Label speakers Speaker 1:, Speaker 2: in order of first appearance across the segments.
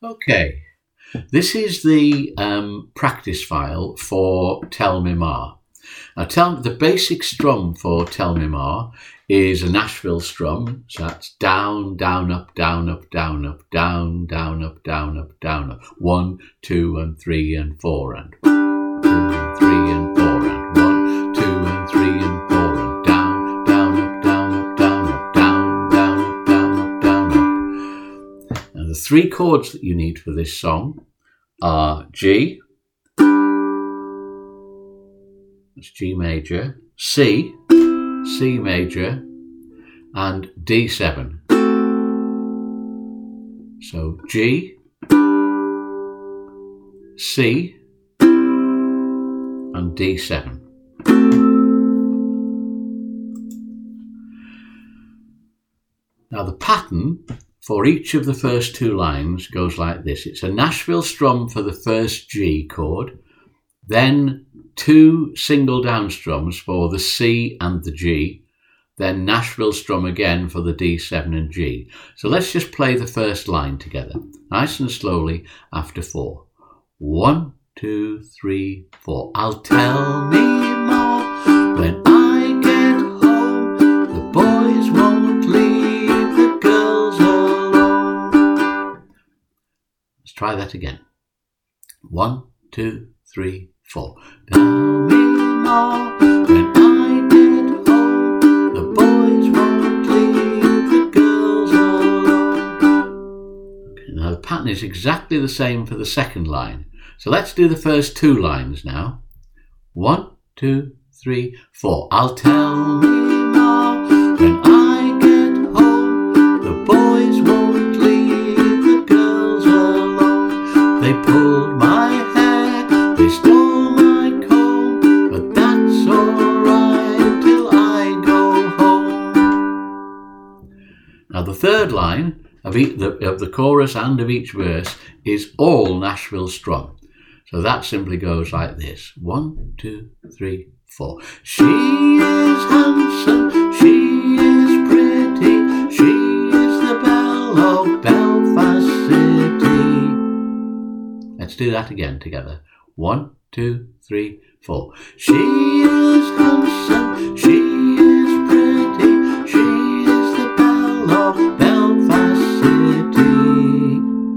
Speaker 1: Okay, this is the practice file for Tell Me Ma. Now, the basic strum for Tell Me Ma is a Nashville strum. So that's down, down, up, down, up, down, up, down, down, up, down, up, down, up. 1, 2, and 3, and 4, and 1, 2, and 3, and 4, and 1, 2, and 3, and 4, and down, down, up, down, up, down, up, down, down, up, down, up, down, up. Now, the three chords that you need for this song are G, that's G major, C, C major, and D7. So G, C, and D7. Now the pattern for each of the first two lines goes like this. It's a Nashville strum for the first G chord, then two single down strums for the C and the G, then Nashville strum again for the D7 and G. So let's just play the first line together, nice and slowly after 4. 1, 2, 3, 4. I'll tell me more when I get home. The boys won't leave the girls alone. Let's try that again. 1, 2, 3, 4. Tell me more when I get home. The boys won't leave the girls alone. Okay, now the pattern is exactly the same for the second line. So let's do the first two lines now. 1, 2, 3, 4. I'll tell me more when I get home. The boys won't leave the girls alone. They pulled my hair, they stole my comb, but that's alright till I go home. Now the third line of the chorus and of each verse is all Nashville strum. So that simply goes like this. 1, 2, 3, 4. She is handsome, she is pretty, she is the belle of Belfast City. Let's do that again together. 1, 2, 3, 4. She is handsome, she is pretty, she is the belle of Belfast City.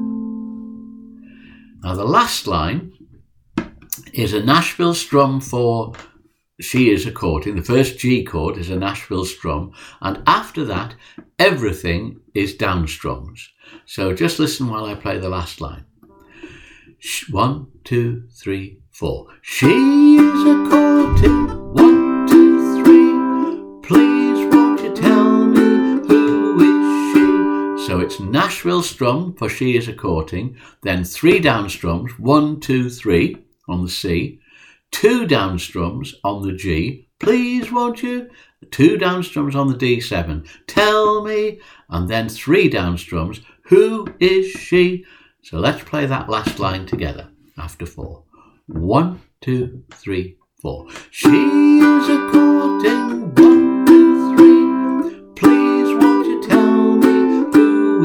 Speaker 1: Now the last line is a Nashville strum for She Is a Courting. The first G chord is a Nashville strum, and after that everything is down strums. So just listen while I play the last line. 1, 2, 3, 4. She is a courting. 1, 2, 3. Please won't you tell me who is she? So it's Nashville strum for She Is a Courting, then 3 down strums, 1, 2, 3 on the C, 2 down strums on the G, please won't you, 2 down strums on the D7, tell me, and then 3 down strums, who is she? So let's play that last line together after 4. 1, 2, 3, 4. She is a courting. 1, 2, 3. Please won't you tell me who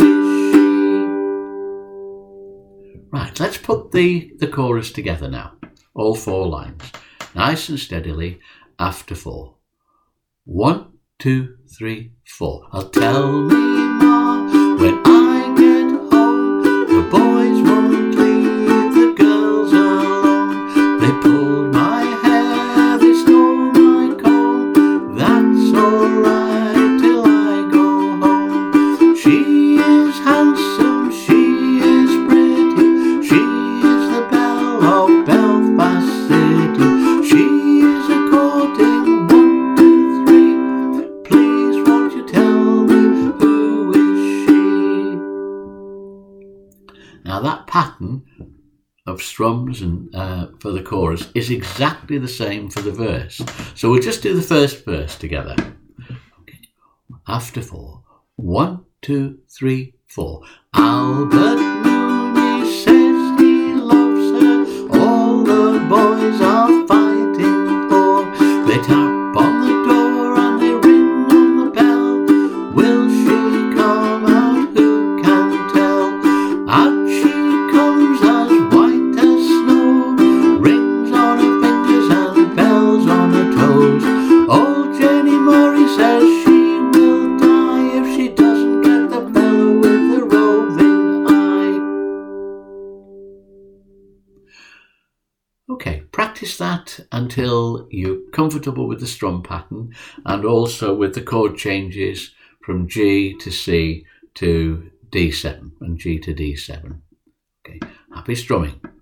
Speaker 1: is she? Right, let's put the chorus together now. All 4 lines, nice and steadily after 4. 1, 2, 3, 4. I'll tell me more when I get home. The boys won't leave the girls alone. They pulled my hair, they stole my comb. That's alright till I go home. She is handsome, she is pretty, she is the belle of Belfast City. She is a courting. 1, 2, 3. Please won't you tell me who is she? Now that pattern of strums and for the chorus is exactly the same for the verse. So we'll just do the first verse together. Okay. After 4. 1, 2, 3, 4. Albert Mooney says he loves her. All the boys are fighting for. They tap on the door and they ring on the bell. Will she come out? Who can tell? Out she Okay, practice that until you're comfortable with the strum pattern and also with the chord changes from G to C to D7 and G to D7. Okay, happy strumming.